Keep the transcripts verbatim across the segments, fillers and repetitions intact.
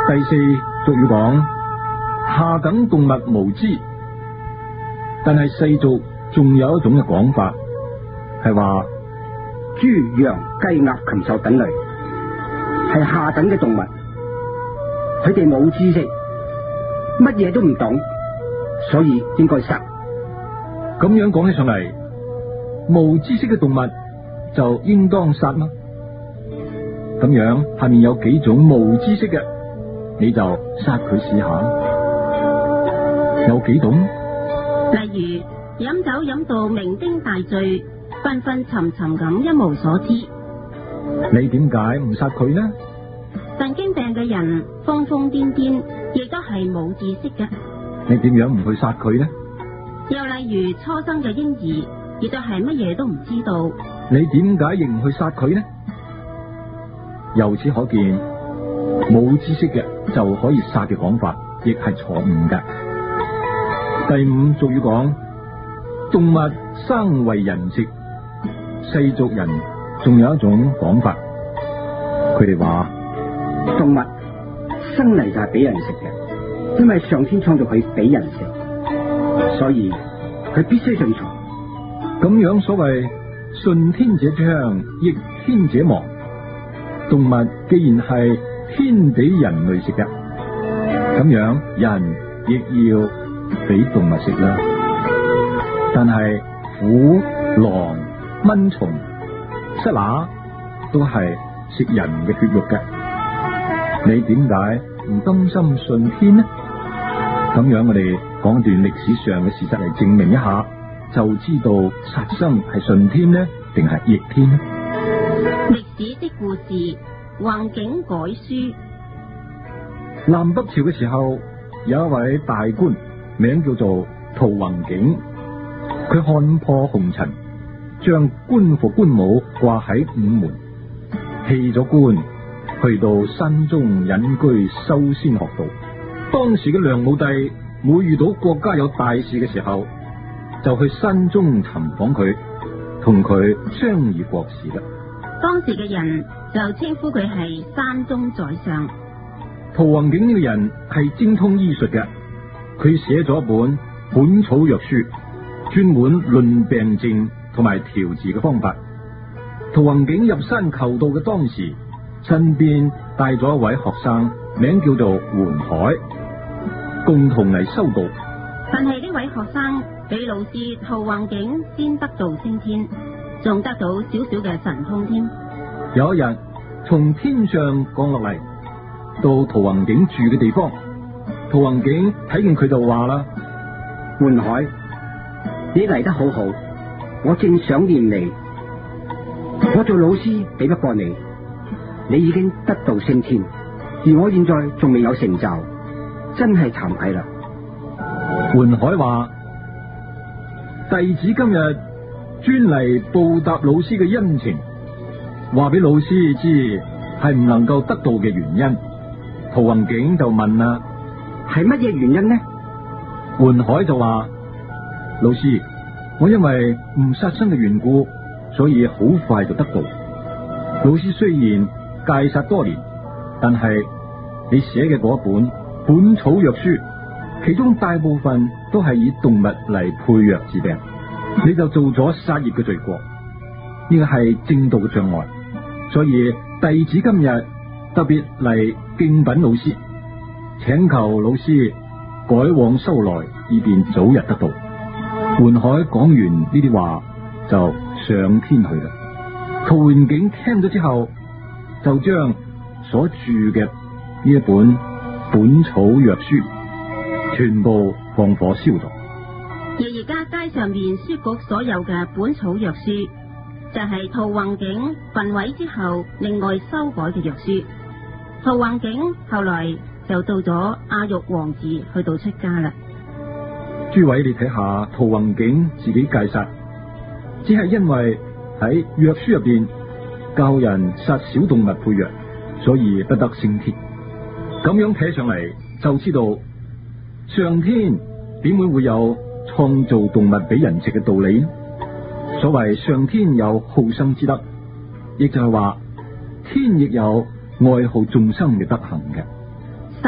第四，俗語講下等動物無知，但係世俗仲有一種嘅講法，係話豬、羊、雞、鴨、禽獸等類係下等嘅動物，佢哋冇知識，乜嘢都唔懂，所以應該殺。 咁樣講起上嚟，無知識嘅動物就應當殺嗎？咁樣下面有幾種無知識嘅，你就殺佢試下。有幾種？ 例如飲酒飲到酩酊大醉，昏昏沉沉咁一無所知。 你點解唔殺佢呢？ 神經病嘅人瘋瘋癲癲，亦都係冇知識嘅。 你點樣唔去殺佢呢？ 又例如初生嘅嬰兒，亦都係乜嘢都唔知道。 你點解亦唔去殺佢呢？由此可見，冇知識嘅就可以殺嘅講法，亦係錯誤嘅。第五，俗語講動物生為人食，世俗人仲有一種講法，佢哋話動物生嚟就係俾人食嘅，因為上天創造佢俾人食，所以佢必須順從。 咁樣所謂順天者昌，逆天者亡。動物既然係天俾人類食嘅，咁樣人亦要俾動物食啦。但係虎、狼、蚊蟲、虱乸都係食人嘅血肉嘅，你點解唔甘心順天呢？咁樣我哋講段歷史上嘅事實嚟證明一下，就知道殺生係順天呢，定係逆天呢？ 歷史的故事，宏景改書。 南北朝嘅時候，有一位大官，名叫做陶弘景。佢看破紅塵，將官服官帽掛喺午門，棄咗官，去到山中隱居修仙學道。當時嘅梁武帝每遇到國家有大事嘅時候，就去山中尋訪佢，同佢商議國事啦。 當時嘅人就稱呼佢係山中宰相。 陶弘景呢個人係精通醫術嘅，佢寫咗一本本草藥書，專門論病症同埋調治嘅方法。陶弘景入山求道嘅當時，身邊帶咗一位學生，名叫做桓海，共同嚟修道。 但係呢位學生比老師陶弘景先得道升天，仲得到少少嘅神通添。 有一日從天上降落嚟，到陶弘景住嘅地方，陶弘景睇見佢就話啦： 桓海，你嚟得好好，我正想念你。我做老師比不過你，你已經得道升天，而我現在仲未有成就，真係慚愧啦。 桓海話：弟子今日專嚟報答老師嘅恩情，話俾老師知係唔能夠得道嘅原因。陶弘景就問啦： 係乜嘢原因呢？ 桓海就話：老師，我因為唔殺生嘅緣故，所以好快就得道。老師雖然戒殺多年，但係你寫嘅嗰本本草藥書，其中大部分都係以動物嚟配藥治病，你就做咗殺業嘅罪過，呢個係正道嘅障礙。所以弟子今日特別嚟敬稟老師，請求老師改往修來，以便早日得道。桓海講完呢啲話就上天去啦。陶弘景聽咗之後，就將所著嘅呢一本本草藥書全部放火燒咗。 而而家街上面書局所有嘅本草藥書，就係陶弘景焚毀之後另外修改嘅藥書。陶弘景後來就到咗阿育王寺去到出家啦。 諸位，你睇下陶弘景自己戒殺，只係因為喺藥書入邊教人殺小動物配藥，所以不得升天。咁樣睇上嚟，就知道上天點會會有創造動物俾人食嘅道理呢？所謂上天有好生之德，亦就係話天亦有愛好眾生嘅德行嘅。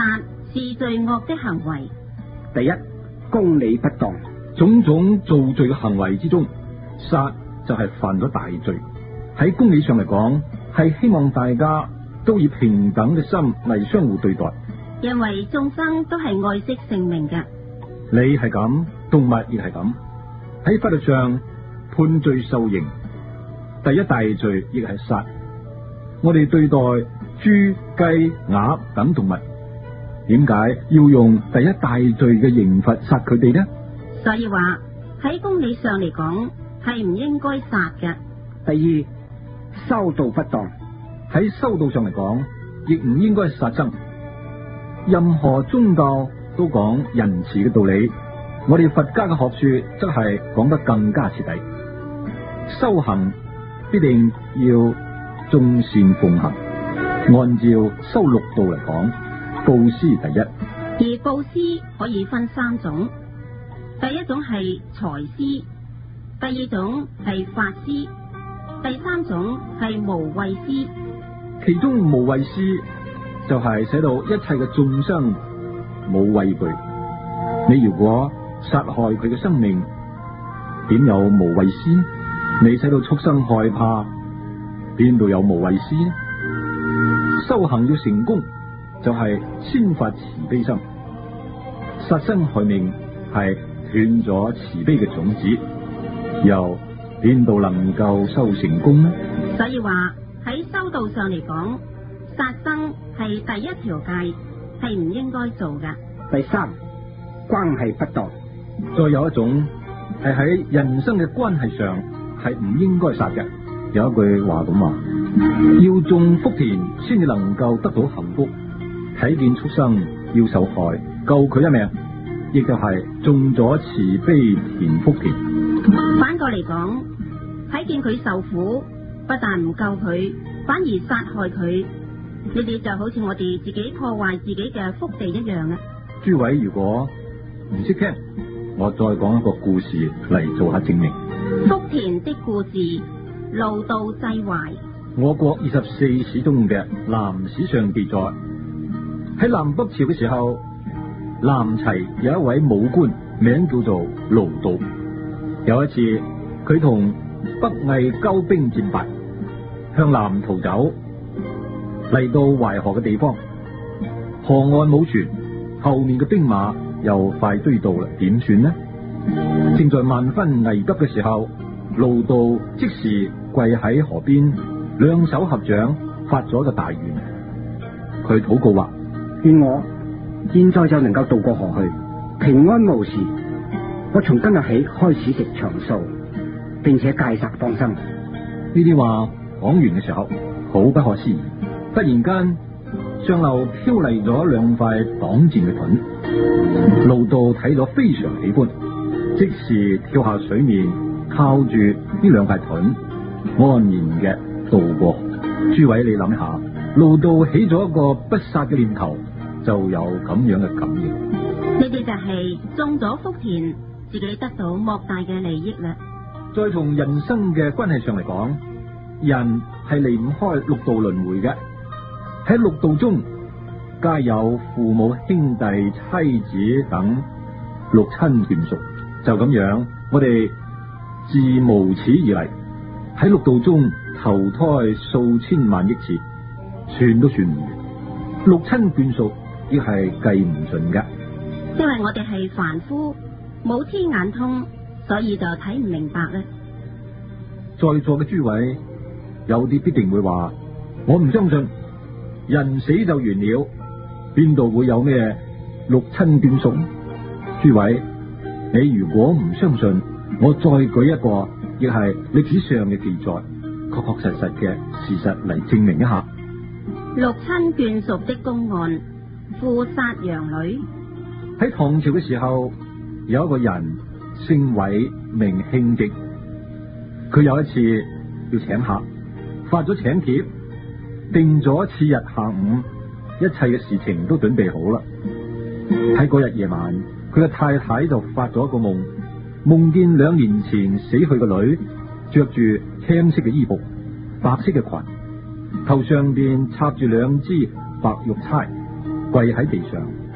是罪惡的行為。 第一，公理不當。 種種造罪嘅行為之中，殺就係犯咗大罪。喺公理上嚟講，係希望大家都以平等嘅心嚟相互對待， 因為眾生都係愛惜性命嘅。 你係咁，動物亦係咁。喺法律上判罪受刑，第一大罪亦係殺。我哋對待豬、雞、鴨等動物，點解要用第一大罪嘅刑罰殺佢哋呢？ 所以話喺公理上嚟講，係唔應該殺嘅。 第二，修道不當。 喺修道上嚟講，亦唔應該殺生。任何宗教都講仁慈嘅道理，我哋佛家嘅學說則係講得更加徹底。修行必定要眾善奉行，按照修六道嚟講，布施第一。 而布施可以分三種，第一種係財施，第二種係法施，第三種係無畏施。 其中無畏施就係使到一切嘅眾生冇畏懼。你如果殺害佢嘅生命，點有無畏施？你使到畜生害怕，邊度有無畏施？修行要成功，就係先發慈悲心。殺生害命係斷咗慈悲嘅種子，又邊度能夠修成功呢？ 所以話喺修道上嚟講，殺生係第一條戒，係唔應該做㗎。 第三，關係不當。 再有一種係喺人生嘅關係上係唔應該殺嘅。有一句話咁話：要種福田先至能夠得到幸福。睇見畜生要受害，救佢一命，亦就係種咗慈悲田福田。 反過嚟講，睇見佢受苦，不但唔救佢，反而殺害佢，呢啲就好似我哋自己破壞自己嘅福地一樣啊！ 諸位如果唔識聽，我再講一個故事嚟做下證明。 福田的故事，盧道濟懷。 我國二十四史中嘅南史上記載，喺南北朝嘅時候，南齊有一位武官，名叫做盧道。有一次，佢同北魏交兵戰敗，向南逃走，嚟到淮河嘅地方，河岸冇船，後面嘅兵馬又快追到啦，點算呢？正在萬分危急嘅時候，盧道即時跪喺河邊，兩手合掌，發咗個大願。佢禱告話： 願我現在就能夠渡過河去，平安無事。我從今日起開始食長素，並且戒殺放生。 呢啲話講完嘅時候，好不可思議，突然間上流飄嚟咗兩塊擋箭嘅盾，盧道睇咗非常喜歡，即時跳下水面，靠住呢兩塊盾，安然嘅渡過。諸位你諗下，盧道起咗一個不殺嘅念頭，就有咁樣嘅感應。 呢啲就係種咗福田，自己得到莫大嘅利益啦。 再從人生嘅關係上嚟講，人係離唔開六道輪迴嘅。喺六道中，皆有父母、兄弟、妻子等六親眷屬。就咁樣，我哋自無始以嚟喺六道中投胎數千萬億次，算都算唔完。六親眷屬亦係計唔盡噶。 因為我哋係凡夫，冇天眼通，所以就睇唔明白咧。 在座嘅諸位，有啲必定會話：我唔相信，人死就完了，邊度會有咩六親眷屬？諸位，你如果唔相信，我再舉一個，亦係歷史上嘅記載，確確實實嘅事實嚟證明一下。 六親眷屬的公案，父殺養女。 喺唐朝嘅時候，有一個人姓韋，名慶極。佢有一次要請客，發咗請帖，定咗次日下午，一切嘅事情都準備好啦。喺嗰日夜晚，佢嘅太太就發咗一個夢，夢見兩年前死去嘅女，着住青色嘅衣服，白色嘅裙，頭上邊插住兩支白玉釵，跪喺地上，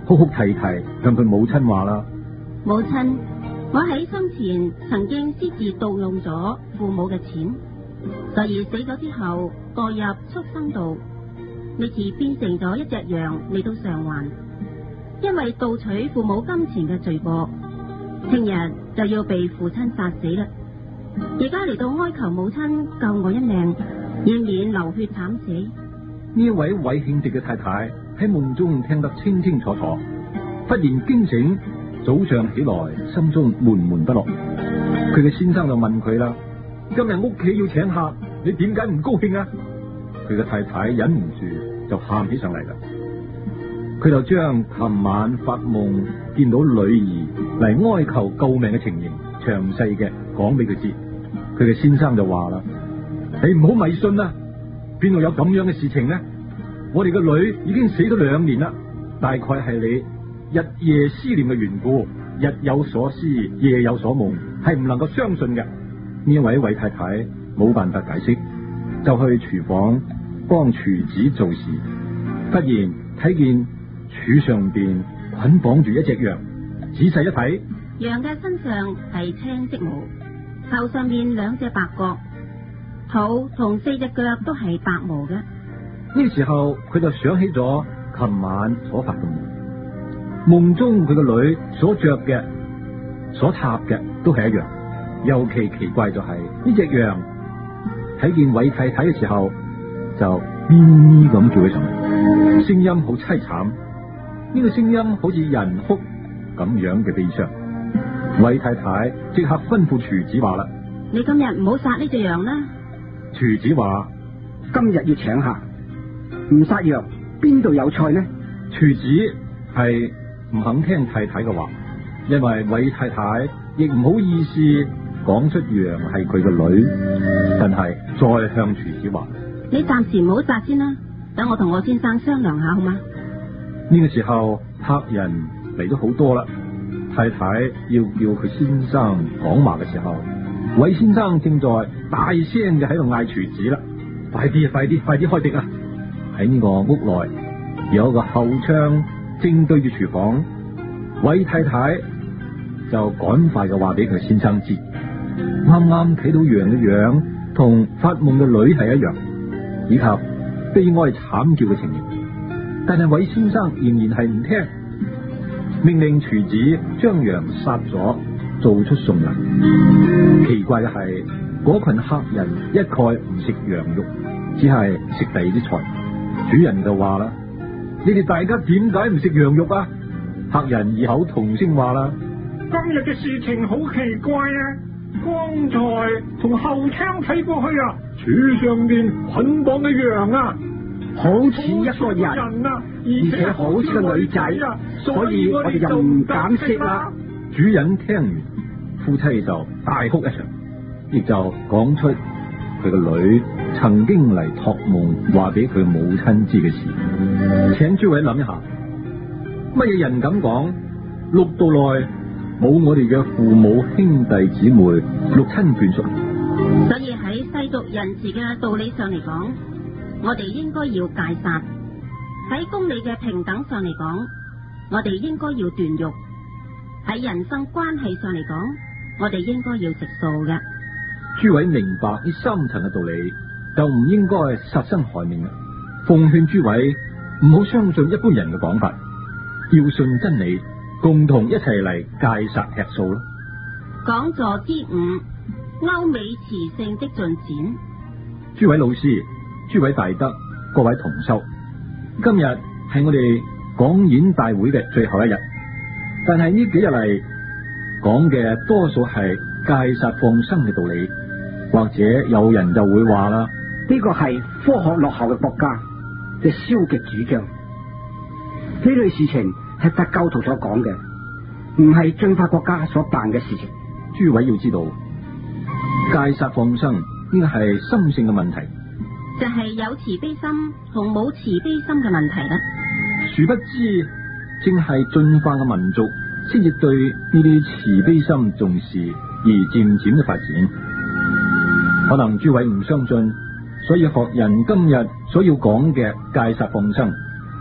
哭哭啼啼向佢母親話啦： 母親，我喺生前曾經私自盜用咗父母嘅錢，所以死咗之後墮入畜生道，呢次變成咗一隻羊嚟到償還。因為盜取父母金錢嘅罪過，聽日就要被父親殺死啦。而家嚟到哀求母親救我一命，以免流血慘死。 呢一位韋慶迪嘅太太喺夢中聽得清清楚楚，忽然驚醒，早上起來心中悶悶不樂。佢嘅先生就問佢啦：今日屋企要請客，你點解唔高興啊？佢嘅太太忍唔住就喊起上嚟啦。佢就將琴晚發夢見到女兒嚟哀求救命嘅情形詳細嘅講俾佢知。佢嘅先生就話啦：你唔好迷信啦，邊度有咁樣嘅事情呢？我哋個女已經死咗兩年啦，大概係你日夜思念嘅緣故，日有所思，夜有所夢，係唔能夠相信嘅。呢一位韋太太冇辦法解釋，就去廚房幫廚子做事，忽然睇見柱上邊捆綁住一隻羊，仔細一睇， 羊嘅身上係青色毛，頭上面兩隻白角，肚同四隻腳都係白毛嘅。 呢個時候佢就想起咗琴晚所發嘅夢，夢中佢個女所着嘅、所插嘅都係一樣。尤其奇怪就係呢隻羊睇見韋太太嘅時候，就咪咪咁叫起上嚟，聲音好淒慘。呢個聲音好似人哭咁樣嘅悲傷。韋太太即刻吩咐廚子話啦： 你今日唔好殺呢隻羊啦。 廚子話： 今日要請客，唔殺羊邊度有菜呢？ 廚子係唔肯聽太太嘅話，因為韋太太亦唔好意思講出羊係佢個女，但係再向廚子話： 你暫時唔好殺先啦，等我同我先生商量下好嗎？ 呢個時候客人嚟咗好多啦，太太要叫佢先生講話嘅時候，韋先生正在大聲嘅喺度嗌廚子啦：快啲啊，快啲，快啲開碟啊！喺呢個屋內有一個後窗正對住廚房，韋太太就趕快嘅話俾佢先生知，啱啱睇到羊嘅樣同發夢嘅女係一樣，以及悲哀慘叫嘅情形。但係韋先生仍然係唔聽，命令廚子將羊殺咗，做出餸嚟。奇怪嘅係，嗰群客人一概唔食羊肉，只係食第二啲菜。主人就話啦：你哋大家點解唔食羊肉啊？客人異口同聲話啦： 今日嘅事情好奇怪啊！剛才從後窗睇過去啊，柱上邊捆綁嘅羊啊， 好似一個人， 啊， 而且好似個女仔，所以我哋就唔敢食啦。 主人聽完，夫妻就大哭一場，亦就講出佢個女曾經嚟託夢話俾佢母親知嘅事。請諸位諗一下，乜嘢人咁講？六道內冇我哋嘅父母兄弟姊妹六親眷屬， 所以喺世俗仁慈嘅道理上嚟講，我哋應該要戒殺；喺公理嘅平等上嚟講，我哋應該要斷肉；喺人生關係上嚟講，我哋應該要食素嘅。 諸位明白呢三層嘅道理，就唔應該殺生害命啦。奉勸諸位唔好相信一般人嘅講法，要信真理，共同一齊嚟戒殺吃素咯。 講座之五：歐美慈聖的進展。 諸位老師、諸位大德、各位同修，今日係我哋講演大會嘅最後一日，但係呢幾日嚟講嘅多數係戒殺放生嘅道理，或者有人就會話啦， 呢個係科學落後嘅國家嘅消極主張，呢類事情係佛教徒所講嘅，唔係進化國家所辦嘅事情。 諸位要知道，戒殺放生呢個係心性嘅問題， 就係有慈悲心同冇慈悲心嘅問題啦。 殊不知正係進化嘅民族先至對呢啲慈悲心重視，而漸漸嘅發展。可能諸位唔相信，所以學人今日所要講嘅戒殺放生，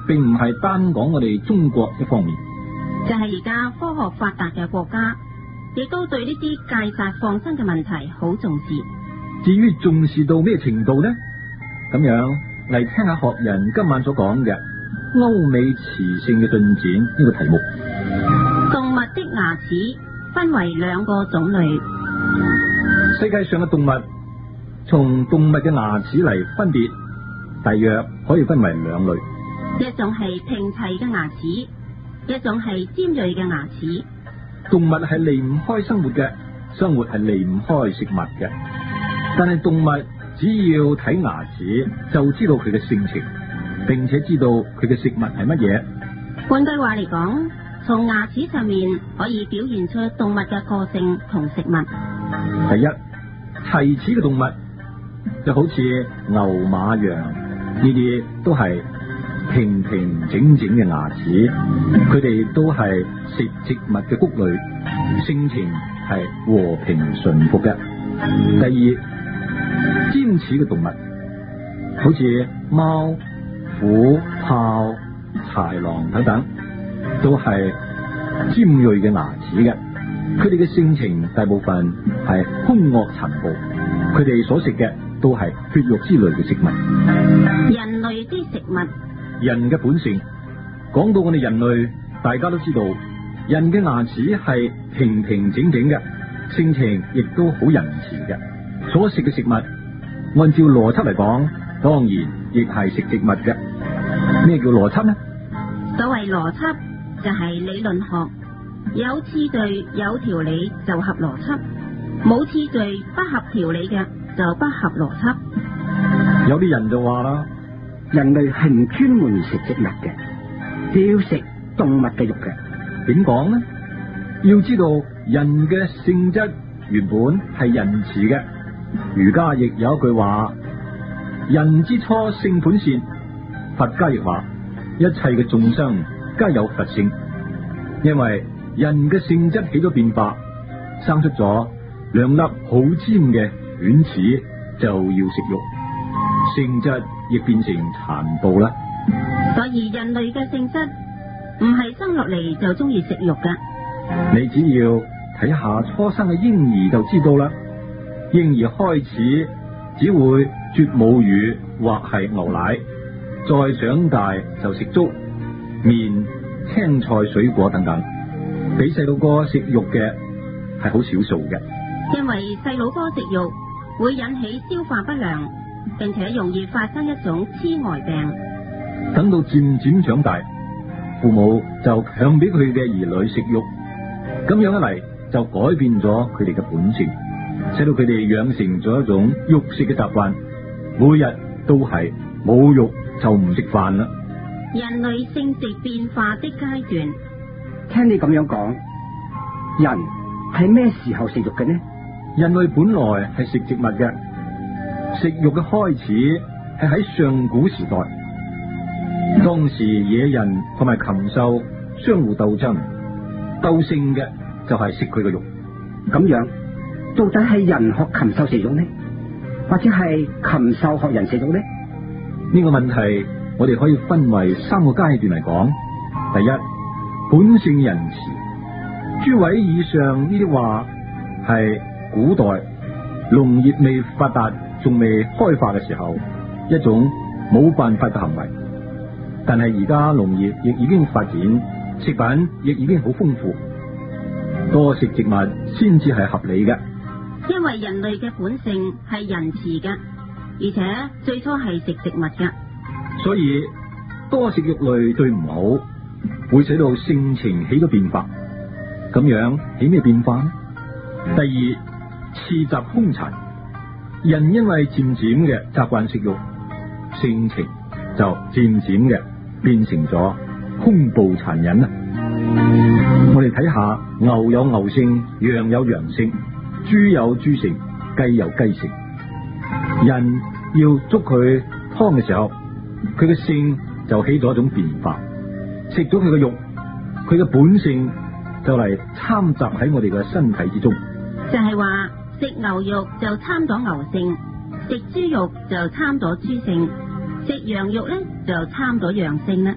並唔係單講我哋中國一方面， 就係而家科學發達嘅國家，亦都對呢啲戒殺放生嘅問題好重視。 至於重視到咩程度呢？咁樣嚟聽下學人今晚所講嘅歐美雌性嘅進展呢個題目。 動物的牙齒分為兩個種類。 世界上嘅動物，從動物嘅牙齒嚟分別，大約可以分為兩類。 一種係平齊嘅牙齒，一種係尖銳嘅牙齒。 動物係離唔開生活嘅，生活係離唔開食物嘅。但係動物只要睇牙齒，就知道佢嘅性情，並且知道佢嘅食物係乜嘢。 換句話嚟講，從牙齒上面可以表現出動物嘅個性同食物。 第一，齊齒嘅動物就好似牛、馬、羊，呢啲都係平平整整嘅牙齒，佢哋都係食植物嘅穀類，性情係和平馴服嘅。第二，尖齒嘅動物好似貓、虎、豹、豺狼等等，都係尖銳嘅牙齒嘅。佢哋嘅性情大部分係兇惡殘暴，佢哋所食嘅都係血肉之類嘅食物。 人類的食物， 人嘅本性，講到我哋人類，大家都知道，人嘅牙齒係平平整整嘅，性情亦都好仁慈嘅。所食嘅食物，按照邏輯嚟講，當然亦係食植物嘅。咩叫邏輯呢？ 所謂邏輯就係理論學，有次序有條理就合邏輯，冇次序不合條理嘅就不合邏輯。 有啲人就話啦， 人類係唔專門食植物嘅，只要食動物嘅肉嘅。 點講呢？要知道人嘅性質原本係仁慈嘅。儒家亦有一句話：人之初性本善。佛家亦話一切嘅眾生皆有佛性，因為人嘅性質起咗變化，生出咗兩粒好尖嘅犬齒，就要食肉，性質亦變成殘暴啦。 所以人類嘅性質唔係生落嚟就中意食肉噶。 你只要睇下初生嘅嬰兒就知道啦。嬰兒開始只會啜母乳或係牛奶，再長大就食粥、麵、青菜、水果等等。俾細路哥食肉嘅係好少數嘅， 因為細路哥食肉會引起消化不良，並且容易發生一種痴呆病。 等到漸漸長大，父母就強俾佢嘅兒女食肉，咁樣一嚟就改變咗佢哋嘅本性，使到佢哋養成咗一種肉食嘅習慣，每日都係冇肉就唔食飯啦。 人類性食變化的階段。 聽你咁樣講，人係咩時候食肉嘅呢？ 人類本來係食植物嘅，食肉嘅開始係喺上古時代，當時野人同埋禽獸相互鬥爭，鬥勝嘅就係食佢嘅肉。 咁樣到底係人學禽獸食肉呢，或者係禽獸學人食肉呢？ 呢個問題我哋可以分為三個階段嚟講。第一，本性仁慈。諸位以上呢啲話係古代農業未發達、仲未開化嘅時候一種冇辦法嘅行為，但係而家農業亦已經發展，食品亦已經好豐富，多食植物先至係合理嘅。 因為人類嘅本性係仁慈嘅，而且最初係食植物嘅， 所以多食肉類對唔好，會使到性情起咗變化。咁樣起咩變化呢？第二，刺襲兇殘，人因為漸漸嘅習慣食肉，性情就漸漸嘅變成咗兇暴殘忍啦。我哋睇下，牛有牛性，羊有羊性，豬有豬性，雞有雞性。人要捉佢劏嘅時候，佢嘅性就起咗一種變化，食咗佢嘅肉，佢嘅本性就嚟摻雜喺我哋嘅身體之中。 就係話食牛肉就摻咗牛性，食豬肉就摻咗豬性，食羊肉咧就摻咗羊性啦。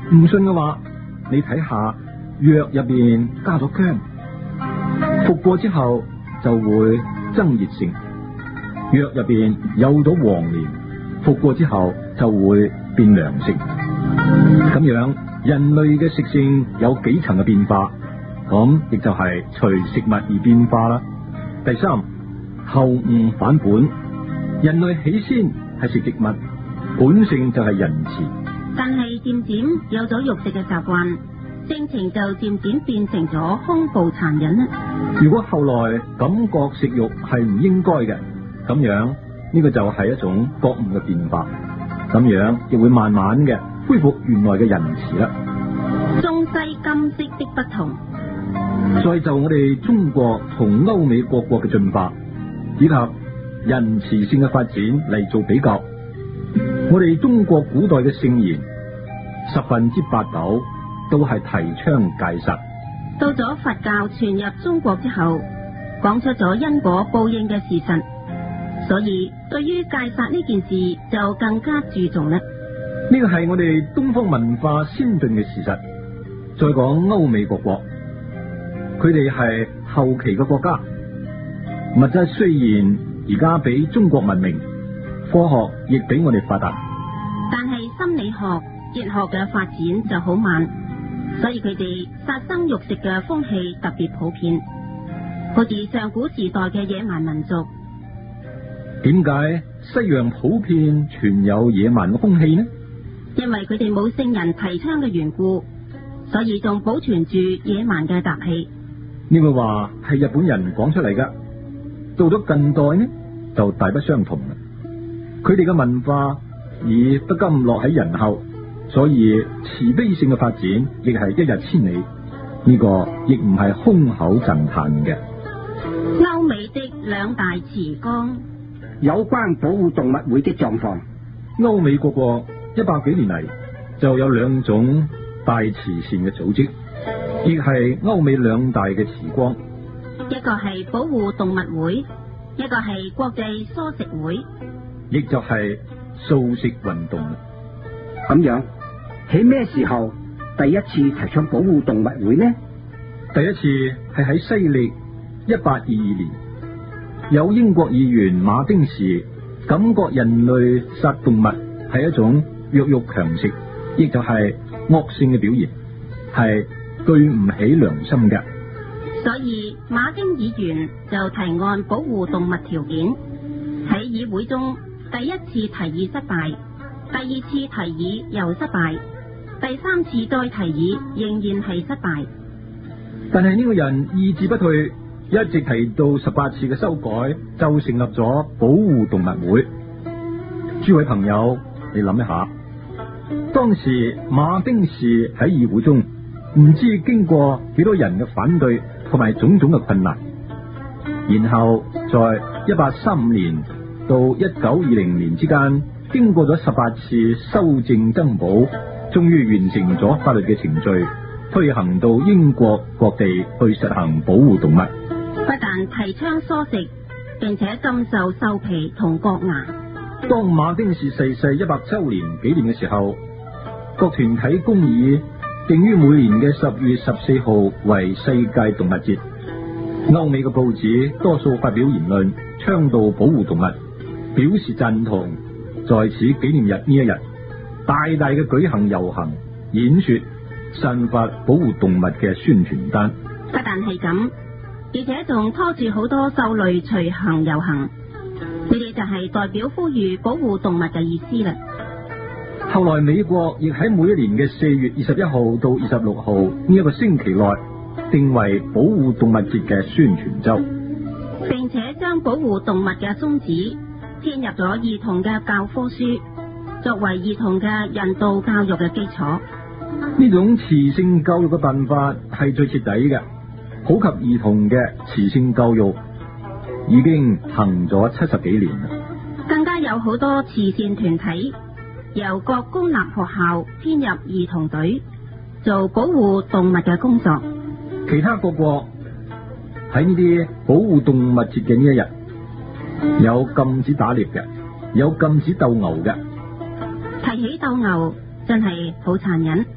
唔信嘅話，你睇下藥入邊加咗薑，服過之後就會增熱性；藥入邊有咗黃連，服過之後就會變涼性。咁樣人類嘅食性有幾層嘅變化，咁亦就係隨食物而變化啦。第三，後悟反本，人類起先係食植物，本性就係仁慈， 但係漸漸有咗肉食嘅習慣，性情就漸漸變成咗兇暴殘忍啦。 如果後來感覺食肉係唔應該嘅，咁樣呢個就係一種覺悟嘅變化，咁樣亦會慢慢嘅恢復原來嘅仁慈啦。 中西今昔的不同， 再就我哋中國同歐美各國嘅進化以及仁慈性嘅發展嚟做比較，我哋中國古代嘅聖賢十分之八九都係提倡戒殺。 到咗佛教傳入中國之後，講出咗因果報應嘅事實，所以對於戒殺呢件事就更加注重啦。 呢個係我哋東方文化先進嘅事實。再講歐美各國，佢哋係後期嘅國家，物質雖然而家比中國文明，科學亦比我哋發達， 但係心理學、哲學嘅發展就好慢，所以佢哋殺生肉食嘅風氣特別普遍，好似上古時代嘅野蠻民族。 點解西洋普遍存有野蠻嘅風氣呢？ 因為佢哋冇聖人提倡嘅緣故，所以仲保存住野蠻嘅習氣。 呢句話係日本人講出嚟噶，到咗近代呢就大不相同啦。佢哋嘅文化已不甘落喺人後，所以慈悲性嘅發展亦係一日千里。呢個亦唔係空口讚嘆嘅。 歐美的兩大慈光， 有關保護動物會的狀況。 歐美各國一百幾年嚟就有兩種大慈善嘅組織，亦係歐美兩大嘅慈光。 一個係保護動物會，一個係國際蔬食會， 亦就係素食運動。 咁樣喺咩時候第一次提倡保護動物會呢？ 第一次係喺西曆一八二二年，有英國議員馬丁士感覺人類殺動物係一種弱肉強食，亦就係惡性嘅表現，係對唔起良心嘅。 所以馬丁議員就提案保護動物條件，喺議會中第一次提議失敗，第二次提議又失敗，第三次再提議仍然係失敗。 但係呢個人意志不退，一直提到十八次嘅修改，就成立咗保護動物會。諸位朋友，你諗一下，當時馬丁士喺議會中唔知經過幾多人嘅反對同埋種種嘅困難，然後在一八三五年到一九二零年之間，經過咗十八次修正增補，終於完成咗法律嘅程序，推行到英國各地去實行保護動物。 不但提倡蔬食，並且禁售獸皮同角牙。 當馬丁士逝世一百周年紀念嘅時候，各團體公議定於每年嘅十月十四號為世界動物節。歐美嘅報紙多數發表言論，倡導保護動物，表示贊同。在此紀念日呢一日，大大嘅舉行遊行、演說、散發保護動物嘅宣傳單。 不但係咁，而且仲拖住好多獸類隨行遊行，呢啲就係代表呼籲保護動物嘅意思啦。 後來美國亦喺每一年嘅四月二十一號到二十六號呢一個星期內，定為保護動物節嘅宣傳周， 並且將保護動物嘅宗旨編入咗兒童嘅教科書，作為兒童嘅人道教育嘅基礎。 呢種慈性教育嘅辦法係最徹底嘅，普及兒童嘅慈性教育已經行咗七十幾年啦。 更加有好多慈善團體由各公立學校編入兒童隊，做保護動物嘅工作。 其他各國喺呢啲保護動物節嘅呢一日，有禁止打獵嘅，有禁止鬥牛嘅。 提起鬥牛，真係好殘忍。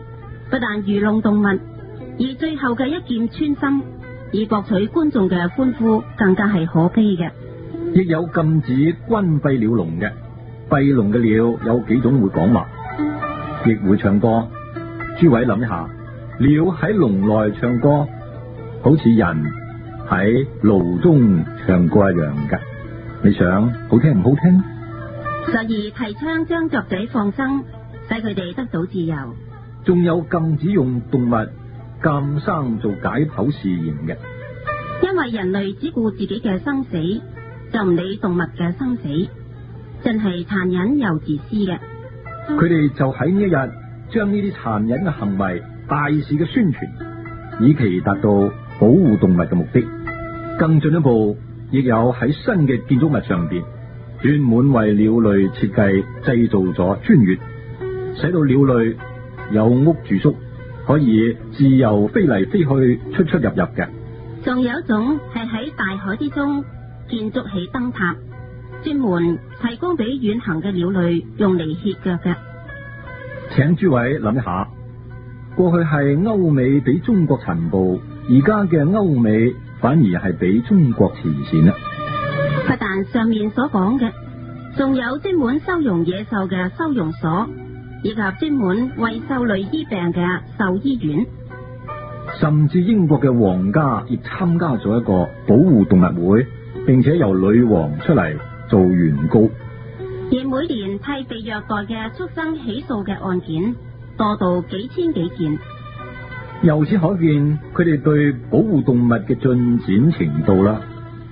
不但愚弄動物，而最後嘅一劍穿心，以博取觀眾嘅歡呼，更加係可悲嘅。 亦有禁止關閉鳥籠嘅，閉籠嘅鳥有幾種會講話，亦會唱歌。諸位諗一下，鳥喺籠內唱歌，好似人喺爐中唱歌一樣嘅，你想好聽唔好聽？ 所以提倡將雀仔放生，使佢哋得到自由。 仲有禁止用動物監生做解剖試驗嘅， 因為人類只顧自己嘅生死，就唔理動物嘅生死，真係殘忍又自私嘅。 佢哋就喺呢一日將呢啲殘忍嘅行為大肆嘅宣傳，以期達到保護動物嘅目的。更進一步，亦有喺新嘅建築物上邊專門為鳥類設計製造咗專穴，使到鳥類有屋住宿，可以自由飛嚟飛去、出出入入嘅。 仲有一種係喺大海之中建築起燈塔，專門提供俾遠行嘅鳥類用嚟歇腳嘅。 請諸位諗一下，過去係歐美比中國殘暴，而家嘅歐美反而係比中國前線啦。 不但上面所講嘅，仲有專門收容野獸嘅收容所，以及專門為獸類醫病嘅獸醫院。 甚至英國嘅皇家亦參加咗一個保護動物會，並且由女王出嚟做原告。 而每年替被虐待嘅畜生起訴嘅案件多到幾千幾件。 由此可見，佢哋對保護動物嘅進展程度啦。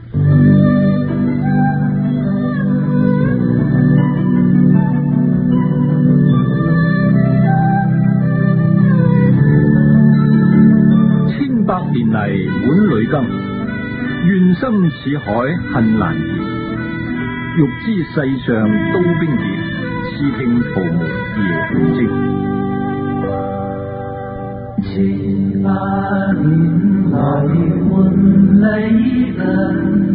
千百年嚟滿裏金，怨心似海恨難言。欲知世上刀兵劫，試聽桃木夜半聲。 千百年來換離人。